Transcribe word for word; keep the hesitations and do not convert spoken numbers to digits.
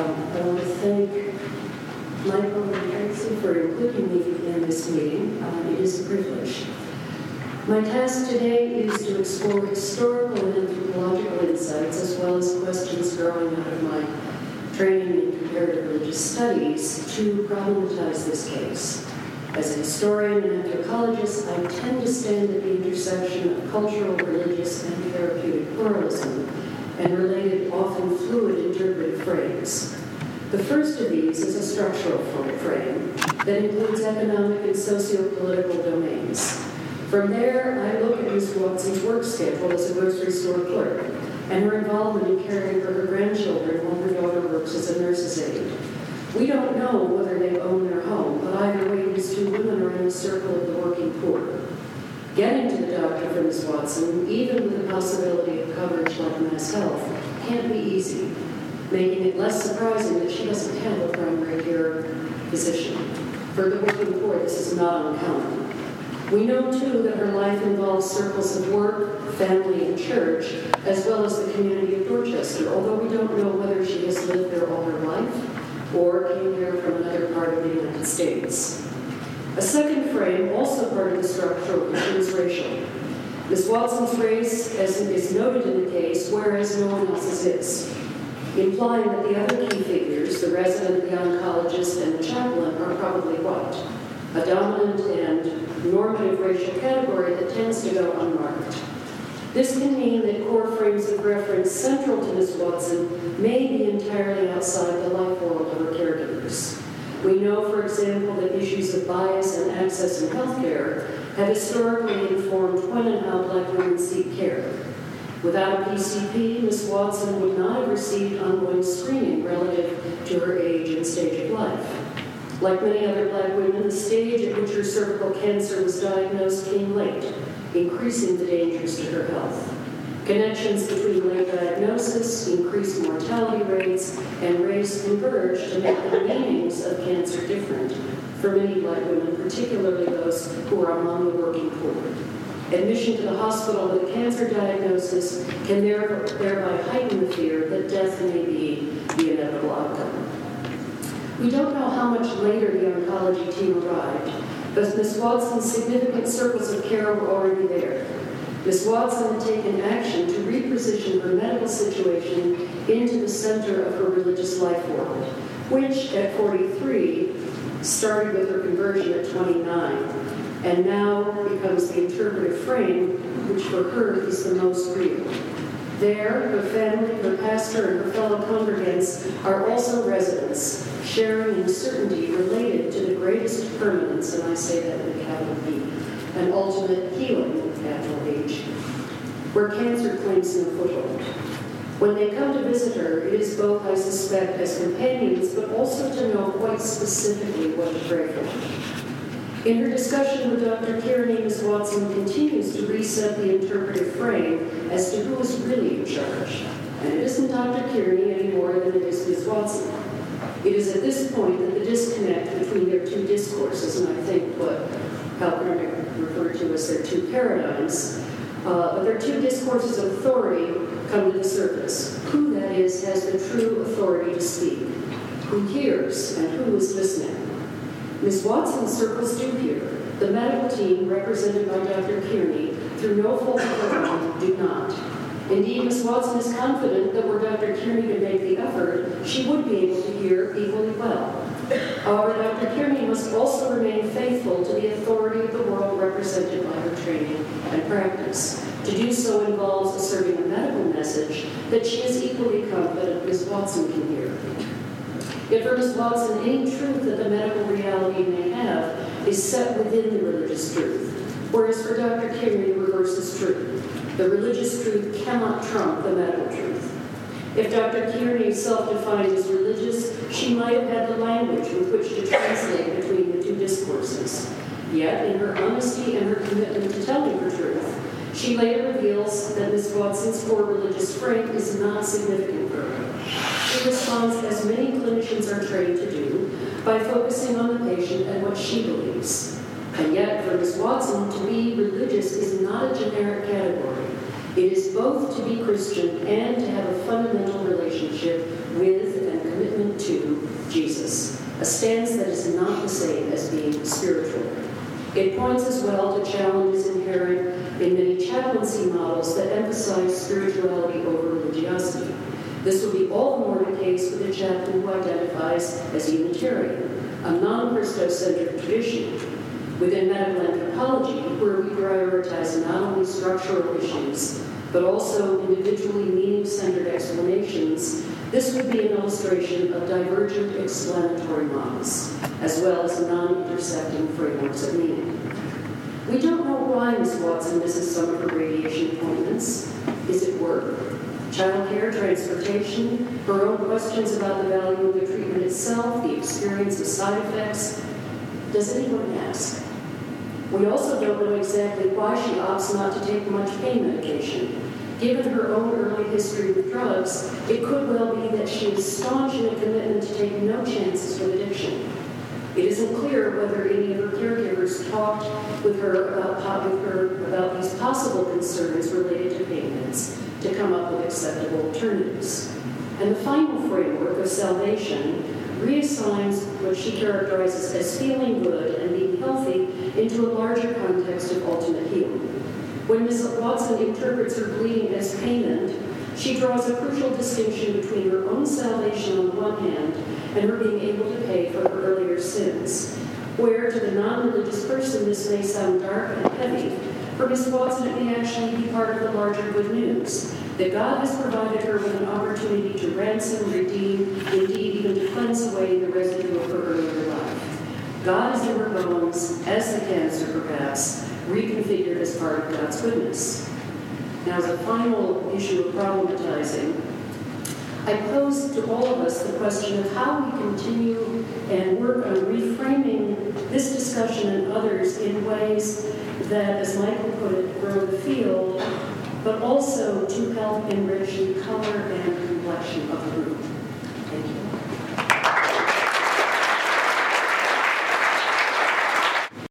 Um, I want to thank Michael and Tracy for including me in this meeting. Uh, it is a privilege. My task today is to explore historical and anthropological insights, as well as questions growing out of my training in comparative religious studies, to problematize this case. As a historian and anthropologist, I tend to stand at the intersection of cultural, religious, and therapeutic pluralism, and related, often fluid interpretive frames. The first of these is a structural frame that includes economic and socio-political domains. From there, I look at Miz Watson's work schedule as a grocery store clerk and her involvement in caring for her grandchildren while her daughter works as a nurse's aide. We don't know whether they own their home, but either way, these two women are in the circle of the working poor. Getting to the doctor for Miz Watson, even with the possibility of coverage like Mass Health, can't be easy, making it less surprising that she doesn't have a primary care physician. For the working poor, this is not uncommon. We know, too, that her life involves circles of work, family, and church, as well as the community of Dorchester, although we don't know whether she has lived there all her life or came there from another part of the United States. A second frame, also part of the structural issue, is racial. Miz Watson's race, as is noted in the case, whereas no one else's is, implying that the other key figures, the resident, the oncologist, and the chaplain, are probably white, a dominant and normative racial category that tends to go unmarked. This can mean that core frames of reference central to Miz Watson may be entirely outside the life world of her caregivers. We know, for example, that issues of bias and access in healthcare have historically informed when and how Black women seek care. Without a P C P, Miz Watson would not have received ongoing screening relative to her age and stage of life. Like many other Black women, the stage at which her cervical cancer was diagnosed came late, increasing the dangers to her health. Connections between late diagnosis, increased mortality rates, and race converged to make the meanings of cancer different for many Black women, particularly those who are among the working poor. Admission to the hospital with a cancer diagnosis can thereby heighten the fear that death may be the inevitable outcome. We don't know how much later the oncology team arrived, but Miz Watson's significant circles of care were already there. Miz Watson had taken action to reposition her medical situation into the center of her religious life world, which at forty-three started with her conversion at twenty-nine, and now becomes the interpretive frame, which for her is the most real. There, her family, her pastor, and her fellow congregants are also residents, sharing uncertainty related to the greatest permanence, and I say that with a capital B, and ultimate healing, capital H, where cancer claims no foothold. When they come to visit her, it is both, I suspect, as companions, but also to know quite specifically what to pray for. In her discussion with Doctor Kearney, Miz Watson continues to reset the interpretive frame as to who is really in charge. And it isn't Doctor Kearney any more than it is Miz Watson. It is at this point that the disconnect between their two discourses, and I think what Halpern referred to as their two paradigms, uh, but their two discourses of authority come to the surface. Who, that is, has the true authority to speak? Who hears and who is listening? Miz Watson's circles do hear. The medical team, represented by Doctor Kearney, through no fault of their own, do not. Indeed, Miz Watson is confident that were Doctor Kearney to make the effort, she would be able to hear equally well. However, Doctor Kearney must also remain faithful to the authority of the world represented by her training and practice. To do so involves asserting a medical message that she is equally confident Miz Watson can hear. Yet for Miz Watson, any truth that the medical reality may have is set within the religious truth, whereas for Doctor Kearney, the reverse is true. The religious truth cannot trump the medical truth. If Doctor Kearney self-defined as religious, she might have had the language with which to translate between the two discourses. Yet, in her honesty and her commitment to telling her truth, she later reveals that Miz Watson's core religious frame is not significant for her. She responds, as many clinicians are trained to do, by focusing on the patient and what she believes. And yet, for Miz Watson, to be religious is not a generic category. It is both to be Christian and to have a fundamental relationship with and commitment a stance that is not the same as being spiritual. It points as well to challenges inherent in many chaplaincy models that emphasize spirituality over religiosity. This would be all the more the case with a chaplain who identifies as Unitarian, a non-Christocentric tradition. Within medical anthropology, where we prioritize not only structural issues, but also individually meaning-centered explanations, this would be an illustration of divergent explanatory models, as well as non-intersecting frameworks of meaning. We don't know why Miz Watson misses some of her radiation appointments. Is it work? Childcare, transportation, her own questions about the value of the treatment itself, the experience of side effects? Does anyone ask? We also don't know exactly why she opts not to take much pain medication. Given her own early history with drugs, it could well be that she is staunch in a commitment to take no chances with addiction. It isn't clear whether any of her caregivers talked with her about, with her about these possible concerns related to pain meds to come up with acceptable alternatives. And the final framework of salvation reassigns what she characterizes as feeling good and being healthy into a larger context of ultimate healing. When Miz Watson interprets her bleeding as payment, she draws a crucial distinction between her own salvation on the one hand and her being able to pay for her earlier sins, where to the non-religious person this may sound dark and heavy. For Miz Watson, it may actually be part of the larger good news, that God has provided her with an opportunity to ransom, redeem, indeed even to cleanse away the residue of her earlier life. God is in her bones, as the cancer perhaps, reconfigured as part of God's goodness. Now, as a final issue of problematizing, I pose to all of us the question of how we continue and work on reframing this discussion and others in ways that, as Michael put it, grow the field, but also to help enrich the color and complexion of the room.